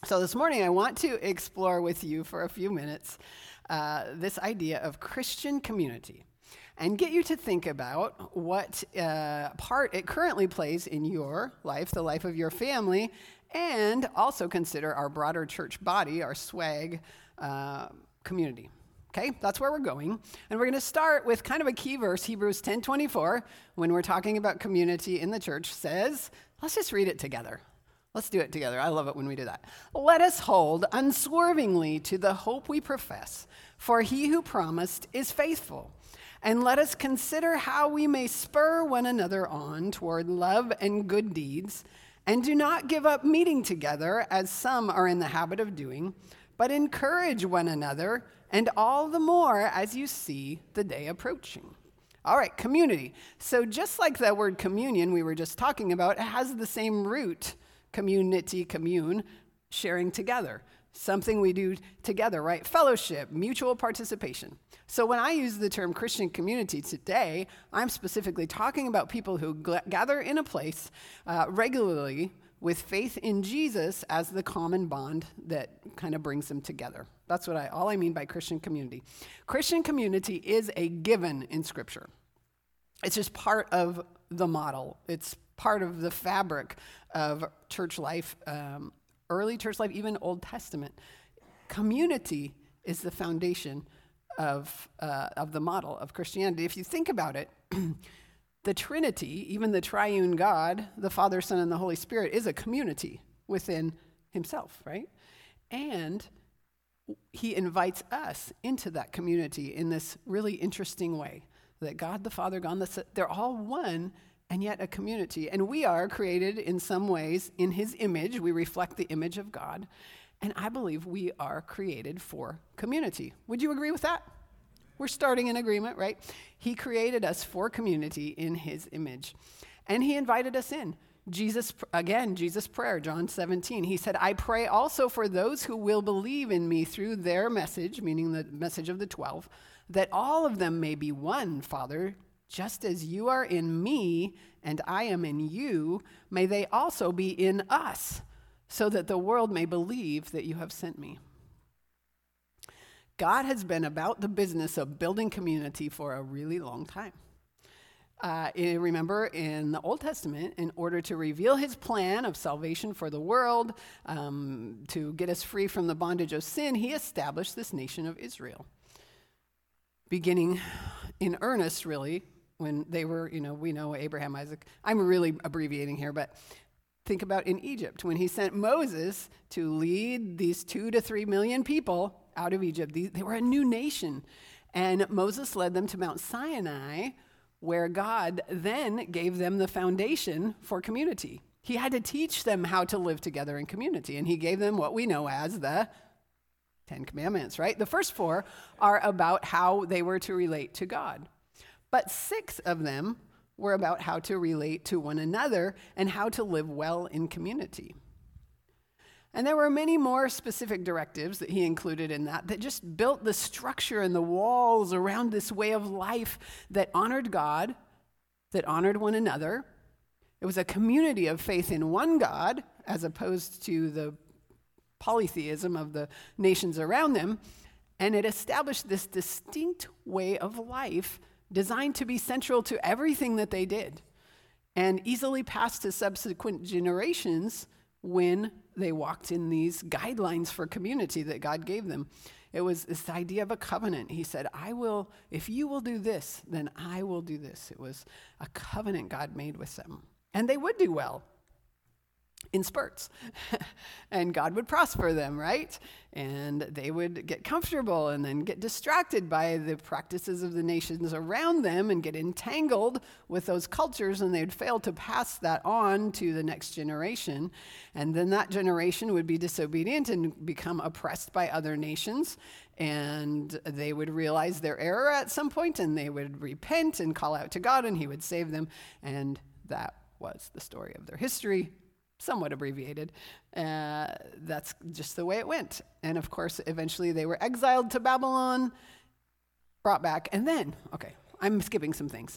So this morning, I want to explore with you for a few minutes this idea of Christian community and get you to think about what part it currently plays in your life, the life of your family, and also consider our broader church body, our SWAG community. Okay, that's where we're going. And we're going to start with kind of a key verse, Hebrews 10:24, when we're talking about community in the church, says, let's just read it together. Let's do it together. I love it when we do that. Let us hold unswervingly to the hope we profess, for he who promised is faithful. And let us consider how we may spur one another on toward love and good deeds, and do not give up meeting together as some are in the habit of doing, but encourage one another, and all the more as you see the day approaching. All right, community. So just like that word communion we were just talking about, it has the same root. Community, commune, sharing together. Something we do together, right? Fellowship, mutual participation. So when I use the term Christian community today, I'm specifically talking about people who gather in a place regularly with faith in Jesus as the common bond that kind of brings them together. That's all I mean by Christian community. Christian community is a given in Scripture. It's just part of the model. It's part of the fabric of church life, early church life, even Old Testament. Community is the foundation of the model of Christianity. If you think about it, the Trinity, even the triune God, the Father, Son, and the Holy Spirit, is a community within himself, right? And he invites us into that community in this really interesting way, that God, the Father, God, they're all one, and yet a community. And we are created in some ways in his image. We reflect the image of God. And I believe we are created for community. Would you agree with that? We're starting an agreement, right? He created us for community in his image. And he invited us in. Jesus' prayer, John 17. He said, I pray also for those who will believe in me through their message, meaning the message of the 12, that all of them may be one, Father, just as you are in me and I am in you, may they also be in us, so that the world may believe that you have sent me. God has been about the business of building community for a really long time. Remember, in the Old Testament, in order to reveal his plan of salvation for the world, to get us free from the bondage of sin, he established this nation of Israel. Beginning in earnest, really, when they were, we know Abraham, Isaac. I'm really abbreviating here, but think about in Egypt, when he sent Moses to lead these 2 to 3 million people out of Egypt. They were a new nation. And Moses led them to Mount Sinai, where God then gave them the foundation for community. He had to teach them how to live together in community, and he gave them what we know as the 10 Commandments, right? The first 4 are about how they were to relate to God. But 6 of them were about how to relate to one another and how to live well in community. And there were many more specific directives that he included in that just built the structure and the walls around this way of life that honored God, that honored one another. It was a community of faith in one God, as opposed to the polytheism of the nations around them. And it established this distinct way of life designed to be central to everything that they did and easily passed to subsequent generations when they walked in these guidelines for community that God gave them. It was this idea of a covenant. He said, if you will do this, then I will do this. It was a covenant God made with them. And they would do well in spurts. And God would prosper them, right? And they would get comfortable and then get distracted by the practices of the nations around them and get entangled with those cultures, and they'd fail to pass that on to the next generation. And then that generation would be disobedient and become oppressed by other nations, and they would realize their error at some point, and they would repent and call out to God, and he would save them. And that was the story of their history. Somewhat abbreviated. That's just the way it went. And of course, eventually they were exiled to Babylon, brought back, and then, I'm skipping some things.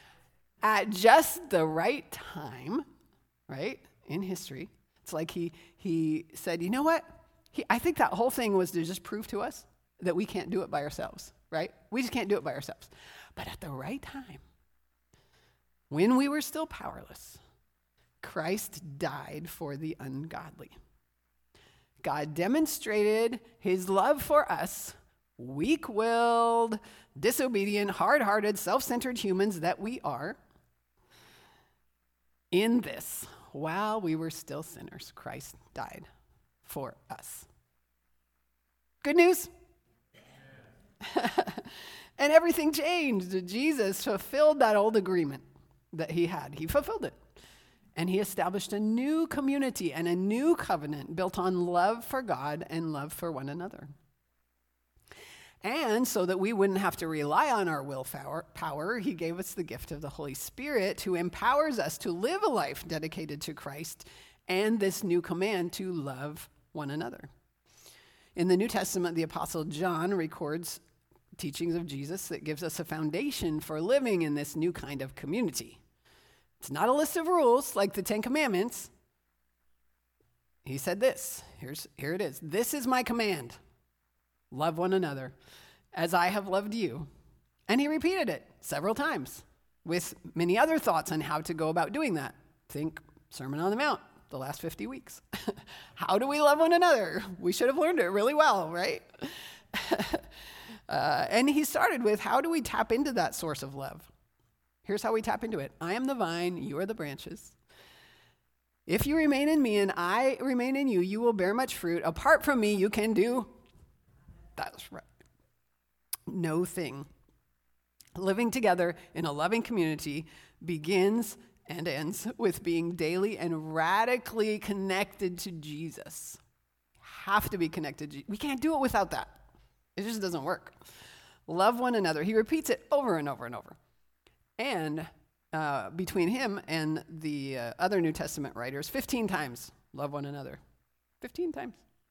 At just the right time, right, in history, it's like he said, you know what? I think that whole thing was to just prove to us that we can't do it by ourselves, right? We just can't do it by ourselves. But at the right time, when we were still powerless, Christ died for the ungodly. God demonstrated his love for us, weak-willed, disobedient, hard-hearted, self-centered humans that we are. In this, while we were still sinners, Christ died for us. Good news? And everything changed. Jesus fulfilled that old agreement that he had. He fulfilled it. And he established a new community and a new covenant built on love for God and love for one another. And so that we wouldn't have to rely on our willpower, he gave us the gift of the Holy Spirit, who empowers us to live a life dedicated to Christ and this new command to love one another. In the New Testament, the Apostle John records teachings of Jesus that gives us a foundation for living in this new kind of community. It's not a list of rules like the Ten Commandments. He said this. Here it is. This is my command. Love one another as I have loved you. And he repeated it several times with many other thoughts on how to go about doing that. Think Sermon on the Mount, the last 50 weeks. How do we love one another? We should have learned it really well, right? And he started with, how do we tap into that source of love? Here's how we tap into it. I am the vine, you are the branches. If you remain in me and I remain in you, you will bear much fruit. Apart from me, you can do, that's right, no thing. Living together in a loving community begins and ends with being daily and radically connected to Jesus. Have to be connected. We can't do it without that. It just doesn't work. Love one another. He repeats it over and over and over. And between him and the other New Testament writers, 15 times, love one another. 15 times.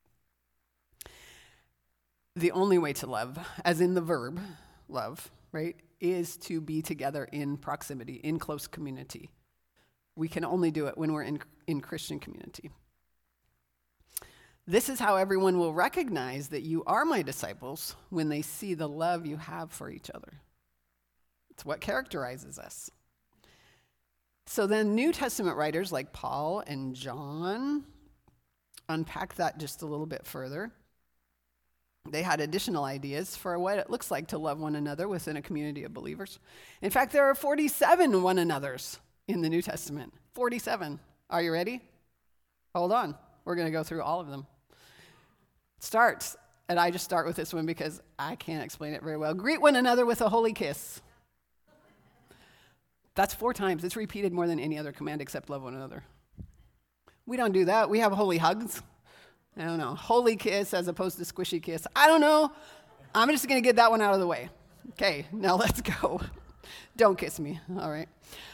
The only way to love, as in the verb love, right, is to be together in proximity, in close community. We can only do it when we're in Christian community. This is how everyone will recognize that you are my disciples when they see the love you have for each other. It's what characterizes us. So then New Testament writers like Paul and John unpack that just a little bit further. They had additional ideas for what it looks like to love one another within a community of believers. In fact, there are 47 one another's in the New Testament. 47. Are you ready? Hold on. We're going to go through all of them. Starts, and I just start with this one because I can't explain it very well. Greet one another with a holy kiss. That's 4 times. It's repeated more than any other command except love one another. We don't do that. We have holy hugs. I don't know. Holy kiss as opposed to squishy kiss. I don't know. I'm just going to get that one out of the way. Okay, now let's go. Don't kiss me. All right.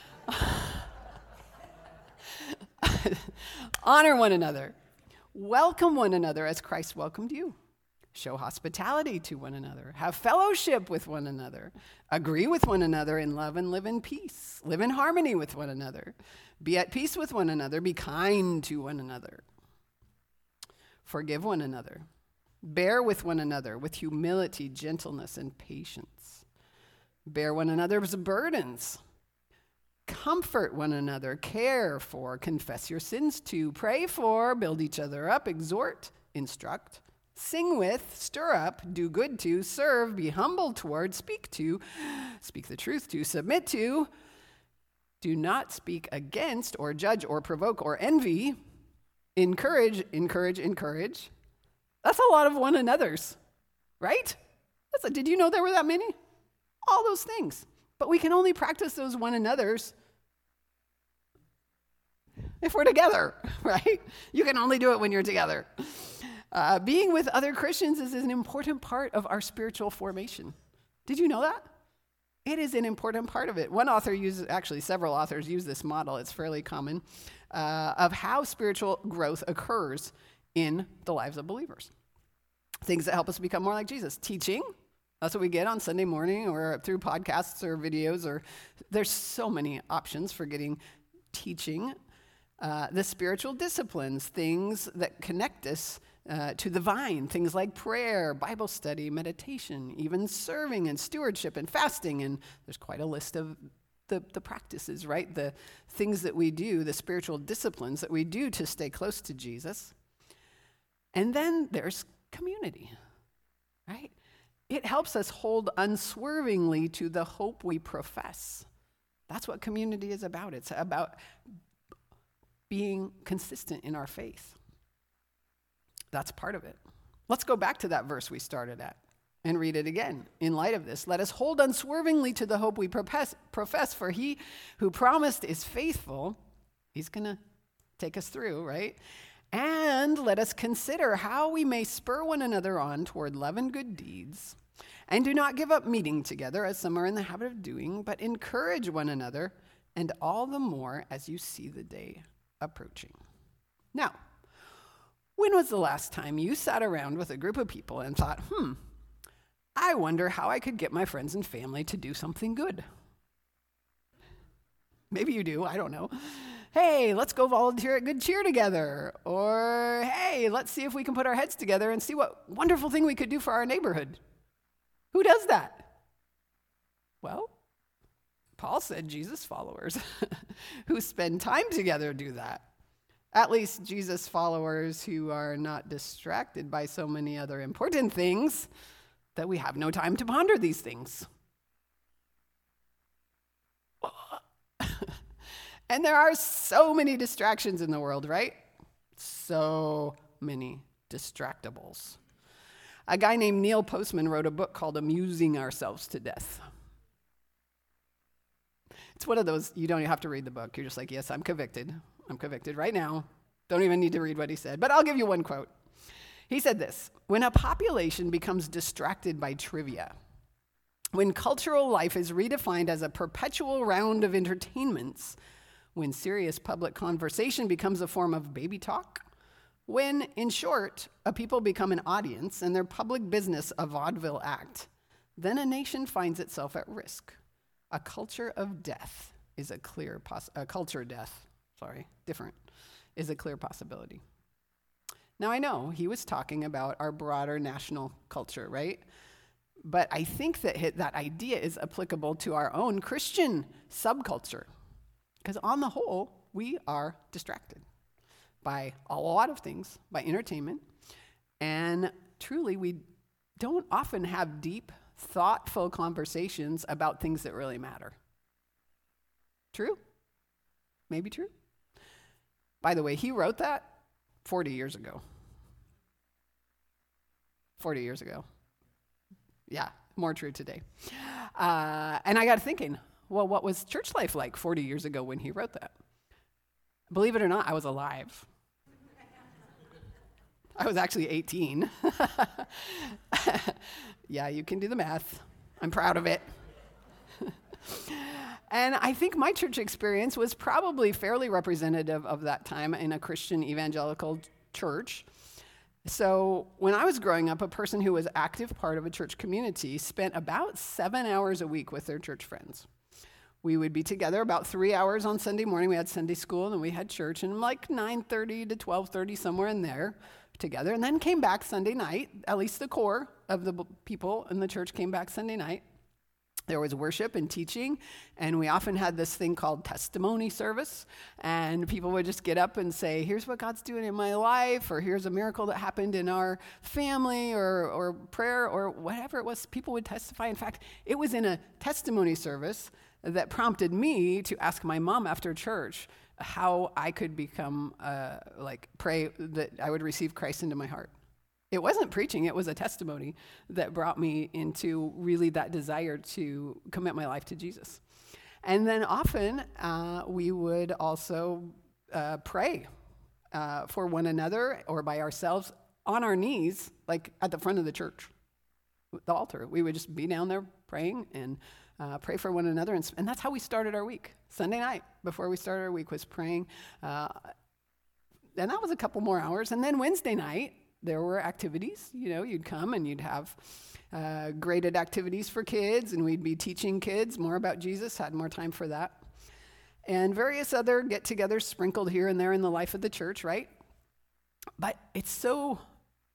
Honor one another. Welcome one another as Christ welcomed you. Show hospitality to one another. Have fellowship with one another. Agree with one another in love and live in peace. Live in harmony with one another. Be at peace with one another. Be kind to one another. Forgive one another. Bear with one another with humility, gentleness, and patience. Bear one another's burdens. Comfort one another. Care for. Confess your sins to. Pray for. Build each other up. Exhort. Instruct. Sing with, stir up, do good to, serve, be humble toward, speak to, speak the truth to, submit to. Do not speak against or judge or provoke or envy. Encourage. That's a lot of one another's, right? Did you know there were that many? All those things. But we can only practice those one another's if we're together, right? You can only do it when you're together. Being with other Christians is an important part of our spiritual formation. Did you know that? It is an important part of it. Several authors use this model, it's fairly common, of how spiritual growth occurs in the lives of believers. Things that help us become more like Jesus. Teaching, that's what we get on Sunday morning or through podcasts or videos, or there's so many options for getting teaching. The spiritual disciplines, things that connect us to the vine, things like prayer, Bible study, meditation, even serving and stewardship and fasting. And there's quite a list of the practices, right? The things that we do, the spiritual disciplines that we do to stay close to Jesus. And then there's community, right? It helps us hold unswervingly to the hope we profess. That's what community is about. It's about being consistent in our faith. That's part of it. Let's go back to that verse we started at and read it again. In light of this, let us hold unswervingly to the hope we profess, for he who promised is faithful. He's going to take us through, right? And let us consider how we may spur one another on toward love and good deeds. And do not give up meeting together, as some are in the habit of doing, but encourage one another, and all the more as you see the day approaching. Now, when was the last time you sat around with a group of people and thought, I wonder how I could get my friends and family to do something good? Maybe you do, I don't know. Hey, let's go volunteer at Good Cheer together. Or, hey, let's see if we can put our heads together and see what wonderful thing we could do for our neighborhood. Who does that? Well, Paul said Jesus followers who spend time together do that. At least Jesus followers who are not distracted by so many other important things that we have no time to ponder these things. And there are so many distractions in the world, right? So many distractables. A guy named Neil Postman wrote a book called Amusing Ourselves to Death. It's one of those, you don't even have to read the book. You're just like, yes, I'm convicted. I'm convicted right now. Don't even need to read what he said, but I'll give you one quote. He said this: when a population becomes distracted by trivia, when cultural life is redefined as a perpetual round of entertainments, when serious public conversation becomes a form of baby talk, when, in short, a people become an audience and their public business a vaudeville act, then a nation finds itself at risk. A culture of death is a clear is a clear possibility. Now, I know he was talking about our broader national culture, right? But I think that that idea is applicable to our own Christian subculture, because on the whole, we are distracted by a lot of things, by entertainment, and truly, we don't often have deep, thoughtful conversations about things that really matter. True? Maybe true? By the way, he wrote that 40 years ago. 40 years ago. Yeah, more true today. And I got thinking, well, what was church life like 40 years ago when he wrote that? Believe it or not, I was alive. I was actually 18. Yeah, you can do the math. I'm proud of it. And I think my church experience was probably fairly representative of that time in a Christian evangelical church. So when I was growing up, a person who was active part of a church community spent about 7 hours a week with their church friends. We would be together about 3 hours on Sunday morning. We had Sunday school and we had church, and like 9:30 to 12:30, somewhere in there together, and then came back Sunday night. At least the core of the people in the church came back Sunday night. There was worship and teaching, and we often had this thing called testimony service, and people would just get up and say, here's what God's doing in my life, or here's a miracle that happened in our family, or prayer, or whatever it was. People would testify. In fact, it was in a testimony service that prompted me to ask my mom after church how I could become, pray that I would receive Christ into my heart. It wasn't preaching, it was a testimony that brought me into really that desire to commit my life to Jesus. And then often we would also pray for one another or by ourselves on our knees, like at the front of the church, the altar. We would just be down there praying and pray for one another. And that's how we started our week. Sunday night, before we started our week, was praying. And that was a couple more hours. And then Wednesday night, there were activities. You know, you'd come and you'd have graded activities for kids, and we'd be teaching kids more about Jesus, had more time for that. And various other get-togethers sprinkled here and there in the life of the church, right? But it's so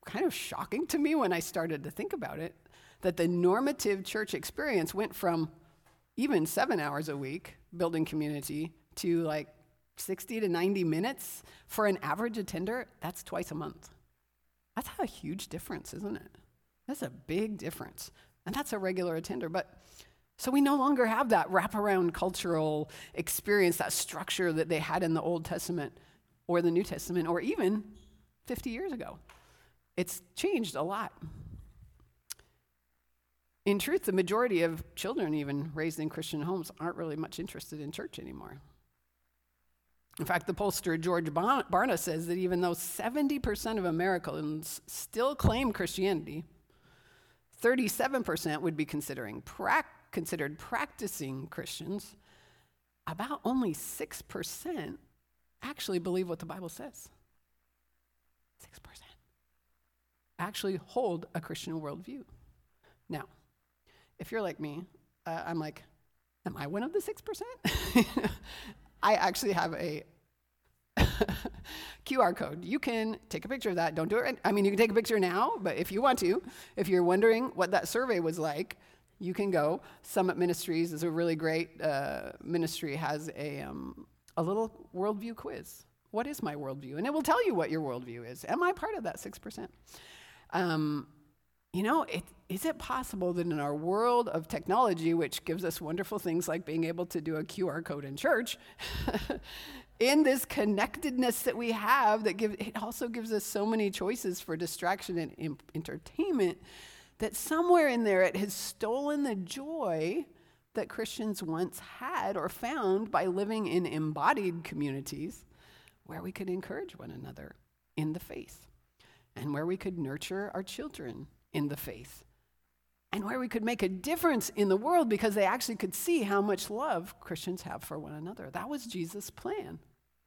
kind of shocking to me when I started to think about it, that the normative church experience went from even 7 hours a week building community to like 60 to 90 minutes for an average attender. That's twice a month. That's a huge difference, isn't it? That's a big difference. And that's a regular attender. But so we no longer have that wraparound cultural experience, that structure that they had in the Old Testament or the New Testament, or even 50 years ago. It's changed a lot. In truth, the majority of children even raised in Christian homes aren't really much interested in church anymore. In fact, the pollster George Barna says that even though 70% of Americans still claim Christianity, 37% would be considered practicing Christians. About only 6% actually believe what the Bible says. 6% actually hold a Christian worldview. Now, if you're like me, I'm like, am I one of the 6%? I actually have a QR code. You can take a picture of that. Don't do it. You can take a picture now, but if you want to, if you're wondering what that survey was like, you can go. Summit Ministries is a really great ministry, has a little worldview quiz. What is my worldview? And it will tell you what your worldview is. Am I part of that 6%? Is it possible that in our world of technology, which gives us wonderful things like being able to do a QR code in church, in this connectedness that we have, it also gives us so many choices for distraction and entertainment, that somewhere in there it has stolen the joy that Christians once had or found by living in embodied communities where we could encourage one another in the faith, and where we could nurture our children in the faith, and where we could make a difference in the world because they actually could see how much love Christians have for one another. That was Jesus' plan.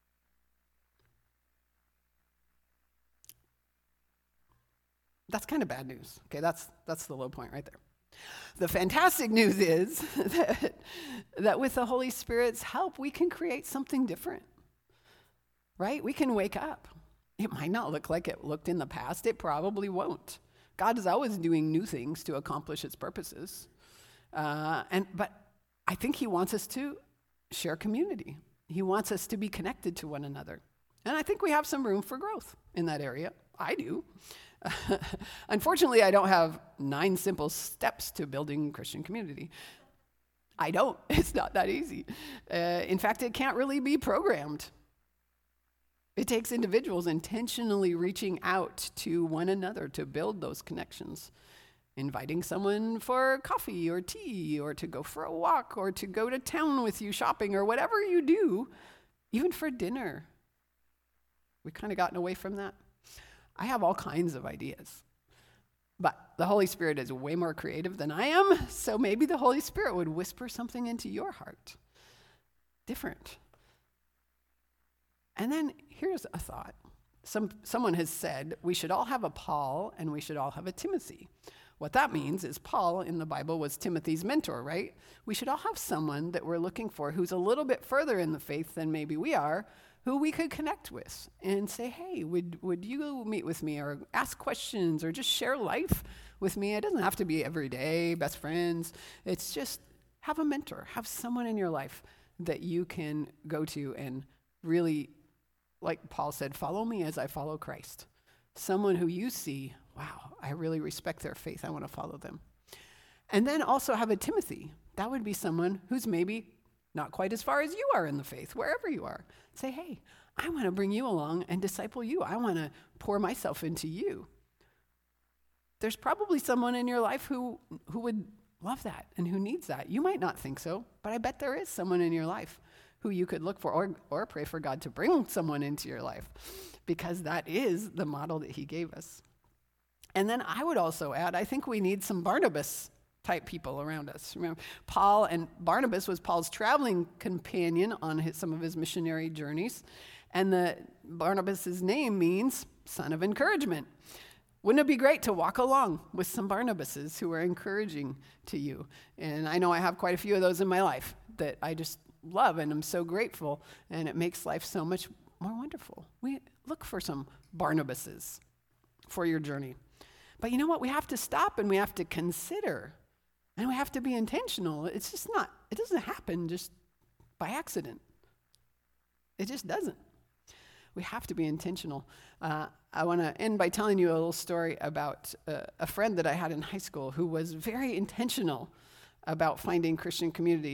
That's kind of bad news. Okay, that's the low point right there. The fantastic news is that with the Holy Spirit's help, we can create something different, right? We can wake up. It might not look like it looked in the past. It probably won't. God is always doing new things to accomplish its purposes. But I think he wants us to share community. He wants us to be connected to one another. And I think we have some room for growth in that area. I do. Unfortunately, I don't have 9 simple steps to building Christian community. I don't. It's not that easy. In fact, it can't really be programmed. It takes individuals intentionally reaching out to one another to build those connections, inviting someone for coffee or tea, or to go for a walk, or to go to town with you shopping, or whatever you do, even for dinner. We've kind of gotten away from that. I have all kinds of ideas, but the Holy Spirit is way more creative than I am, so maybe the Holy Spirit would whisper something into your heart. Different. And then here's a thought. Someone has said we should all have a Paul and we should all have a Timothy. What that means is Paul in the Bible was Timothy's mentor, right? We should all have someone that we're looking for who's a little bit further in the faith than maybe we are, who we could connect with and say, hey, would you meet with me, or ask questions, or just share life with me? It doesn't have to be every day, best friends. It's just have a mentor, have someone in your life that you can go to and really, like Paul said, follow me as I follow Christ. Someone who you see, wow, I really respect their faith. I want to follow them. And then also have a Timothy. That would be someone who's maybe not quite as far as you are in the faith, wherever you are. Say, hey, I want to bring you along and disciple you. I want to pour myself into you. There's probably someone in your life who would love that and who needs that. You might not think so, but I bet there is someone in your life who you could look for, or pray for God to bring someone into your life, because that is the model that he gave us. And then I would also add, I think we need some Barnabas type people around us. Remember, Paul and Barnabas was Paul's traveling companion on some of his missionary journeys, and Barnabas's name means son of encouragement. Wouldn't it be great to walk along with some Barnabases who are encouraging to you? And I know I have quite a few of those in my life that I just love, and I'm so grateful, and it makes life so much more wonderful. We look for some Barnabases. for your journey. But you know what? We have to stop and we have to consider and we have to be intentional. It's just not, it doesn't happen just by accident. It just doesn't. We have to be intentional. I want to end by telling you a little story about a friend that I had in high school who was very intentional about finding Christian community.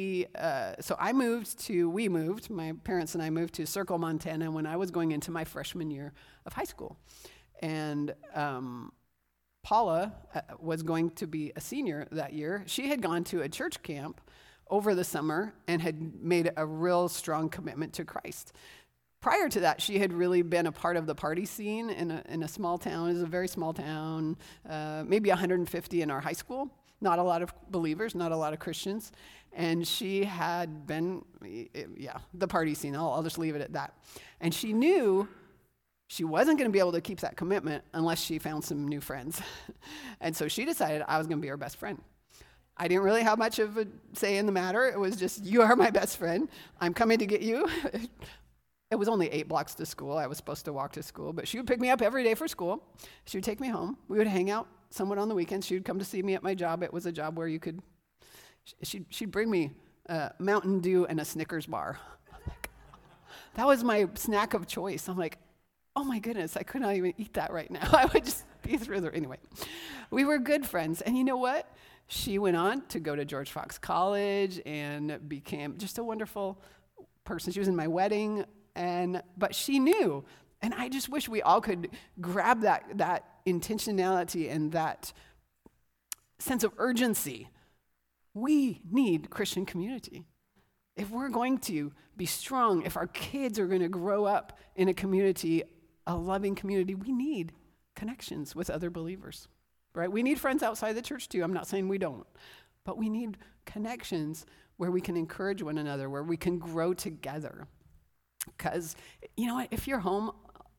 We moved, my parents and I moved to Circle, Montana when I was going into my freshman year of high school. And Paula was going to be a senior that year. She had gone to a church camp over the summer and had made a real strong commitment to Christ. Prior to that, she had really been a part of the party scene in a small town. It was a very small town, maybe 150 in our high school. Not a lot of believers, not a lot of Christians. And she had been, the party scene. I'll just leave it at that. And she knew she wasn't going to be able to keep that commitment unless she found some new friends. And so she decided I was going to be her best friend. I didn't really have much of a say in the matter. It was just, you are my best friend. I'm coming to get you. It was only 8 blocks to school. I was supposed to walk to school, but she would pick me up every day for school. She would take me home. We would hang out somewhat on the weekends. She would come to see me at my job. It was a job where she'd bring me Mountain Dew and a Snickers bar. That was my snack of choice. I'm like, oh my goodness, I could not even eat that right now. I would just be through there. Anyway, we were good friends. And you know what? She went on to go to George Fox College and became just a wonderful person. She was in my wedding. But she knew, and I just wish we all could grab that intentionality and that sense of urgency. We need Christian community. If we're going to be strong, if our kids are going to grow up in a community, a loving community, we need connections with other believers, right? We need friends outside the church too. I'm not saying we don't, but we need connections where we can encourage one another, where we can grow together. Because, you know what, if you're home,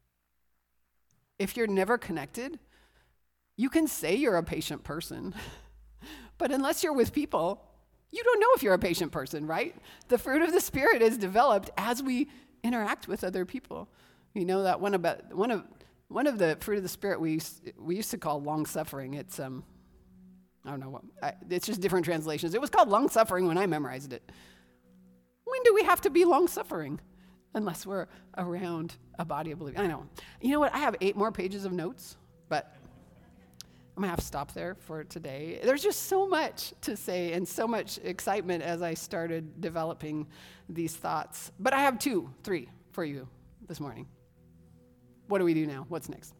if you're never connected, you can say you're a patient person, but unless you're with people, you don't know if you're a patient person, right? The fruit of the Spirit is developed as we interact with other people. You know that one of the fruit of the Spirit we used to call long-suffering. It's, I don't know what, it's just different translations. It was called long-suffering when I memorized it. When do we have to be long-suffering? Unless we're around a body of believers. I know. You know what? I have 8 more pages of notes, but I'm going to have to stop there for today. There's just so much to say and so much excitement as I started developing these thoughts. But I have 3 for you this morning. What do we do now? What's next?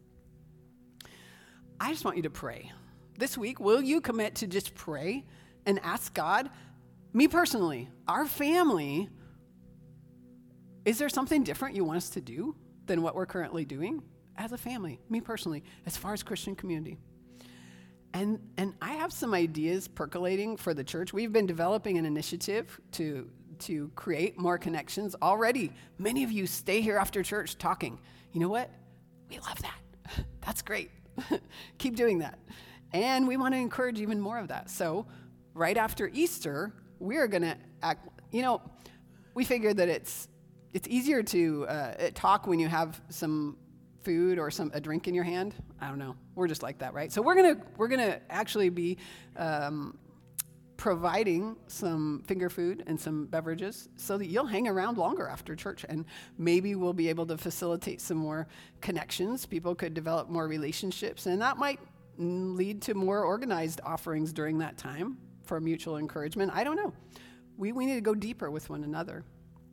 I just want you to pray. This week, will you commit to just pray and ask God, me personally, our family, is there something different you want us to do than what we're currently doing as a family, me personally, as far as Christian community? And I have some ideas percolating for the church. We've been developing an initiative to create more connections. Already, many of you stay here after church talking. You know what? We love that. That's great. Keep doing that. And we want to encourage even more of that. So right after Easter, we're going to act, we figured that it's easier to talk when you have some food or a drink in your hand. I don't know. We're just like that, right? So we're gonna actually be providing some finger food and some beverages so that you'll hang around longer after church, and maybe we'll be able to facilitate some more connections. People could develop more relationships, and that might lead to more organized offerings during that time for mutual encouragement. I don't know. We need to go deeper with one another.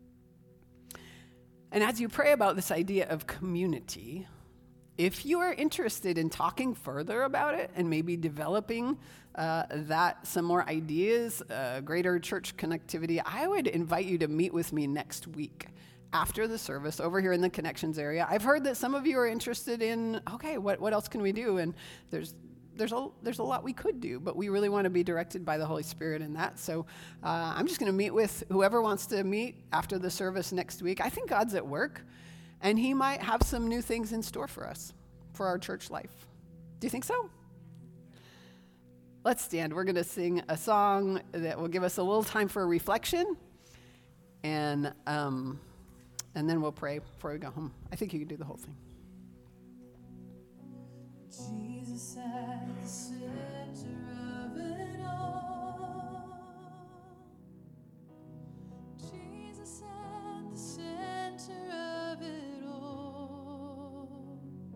And as you pray about this idea of community, if you are interested in talking further about it and maybe developing some more ideas, greater church connectivity, I would invite you to meet with me next week after the service over here in the Connections area. I've heard that some of you are interested in, okay, what else can we do? And there's a lot we could do, but we really want to be directed by the Holy Spirit in that. So I'm just going to meet with whoever wants to meet after the service next week. I think God's at work, and he might have some new things in store for us, for our church life. Do you think so? Let's stand. We're going to sing a song that will give us a little time for reflection, and then we'll pray before we go home. I think you can do the whole thing. Jesus at the center of it all. Jesus at the center of it all.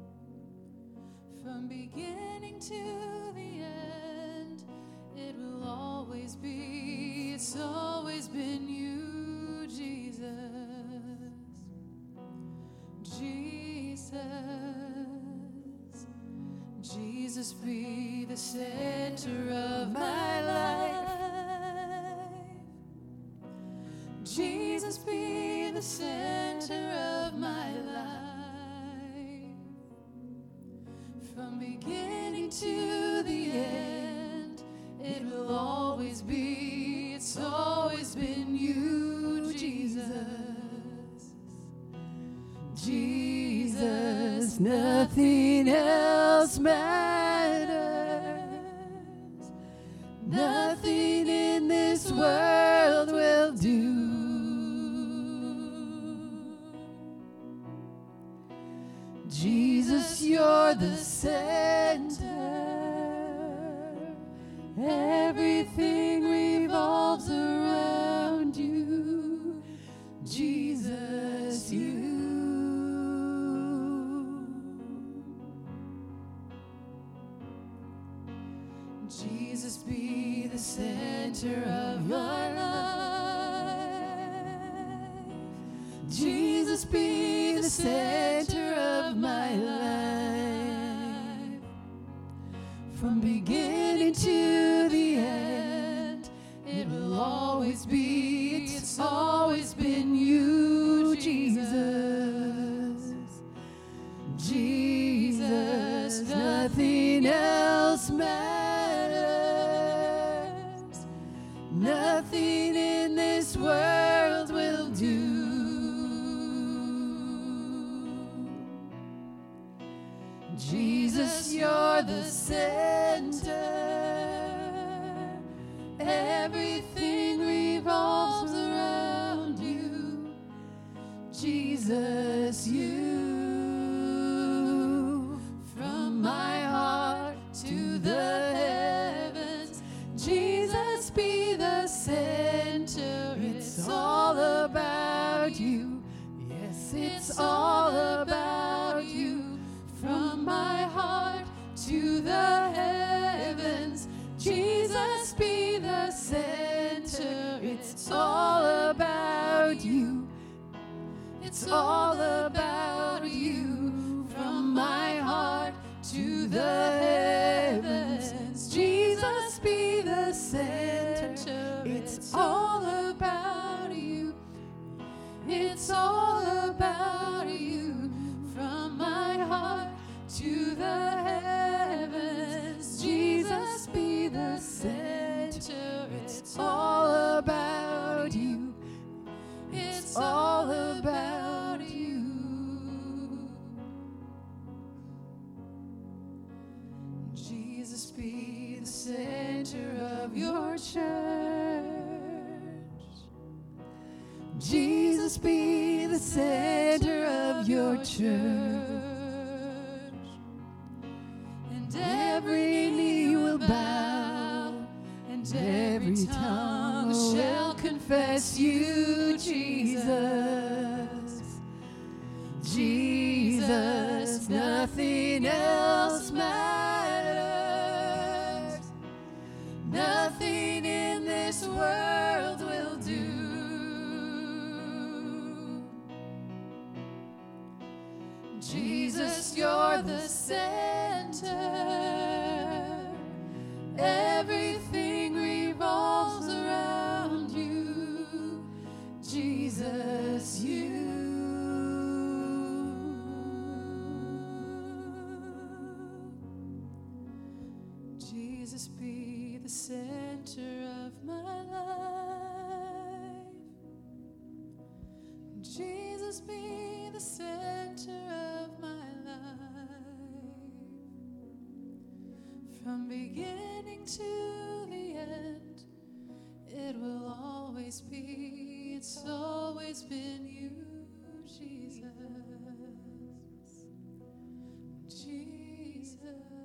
From beginning to the end, it will always be, it's always been you, Jesus. Jesus. Jesus be the center of my life. Jesus be the center of my life. From beginning to the end, it will always be, it's always been you, Jesus. Jesus, nothing else matters. Nothing in this world will do. Jesus, you're the center. Everything revolves around you. Jesus, you. Jesus be the center of my life. Jesus be the center of my life. From beginning to the end, it will always be, it's always been you, Jesus. Jesus, nothing else matters. Nothing in this world will do. Jesus, you're the center. Everything revolves around you. Jesus, you. From my heart to the heavens, Jesus be the center. It's all about you. Yes, it's all about you. From my heart to the heavens, Jesus be the center. It's all about you. It's all about you. From my heart to the heavens, Jesus be the center. It's all about you. It's all about you. From my heart to the heavens, Jesus be the center. It's all about you. It's all about you. Jesus be the center of your church. Jesus be the center of your church. And every knee will bow, and every tongue shall confess you, Jesus. Jesus, nothing else matters. Nothing in this world will do. Jesus, you're the center. Everything revolves around you. Jesus, you. Jesus be the center of my life. Jesus be the center of my life. From beginning to the end, it will always be, it's always been you, Jesus. Jesus.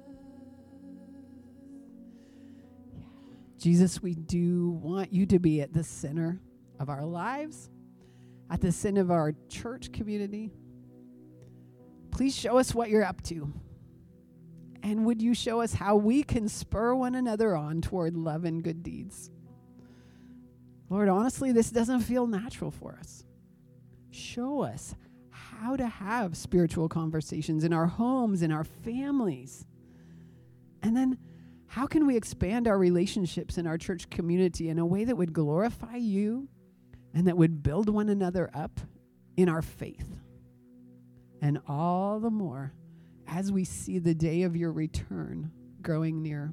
Jesus, we do want you to be at the center of our lives, at the center of our church community. Please show us what you're up to. And would you show us how we can spur one another on toward love and good deeds? Lord, honestly, this doesn't feel natural for us. Show us how to have spiritual conversations in our homes, in our families. And then how can we expand our relationships in our church community in a way that would glorify you and that would build one another up in our faith? And all the more as we see the day of your return growing near.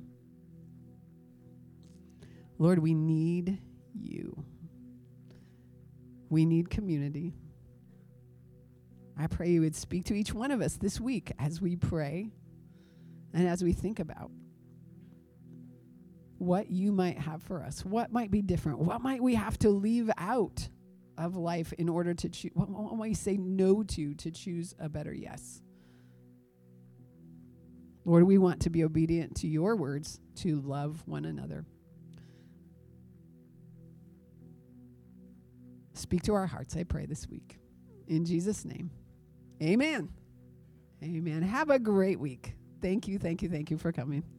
Lord, we need you. We need community. I pray you would speak to each one of us this week as we pray and as we think about what you might have for us. What might be different? What might we have to leave out of life in order to choose? What might we say no to choose a better yes? Lord, we want to be obedient to your words, to love one another. Speak to our hearts, I pray, this week. In Jesus' name, amen. Amen. Have a great week. Thank you for coming.